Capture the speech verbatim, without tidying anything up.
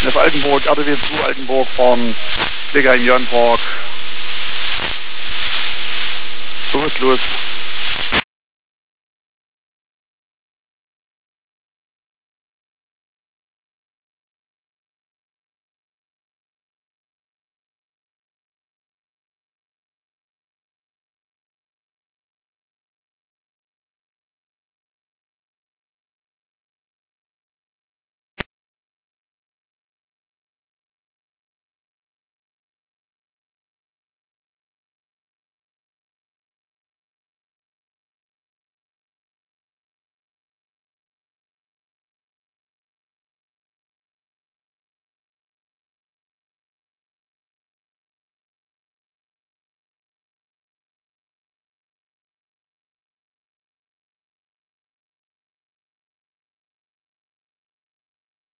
Das Altenburg, A D W zwei Altenburg von Schläger in Jörnborg. Los, los.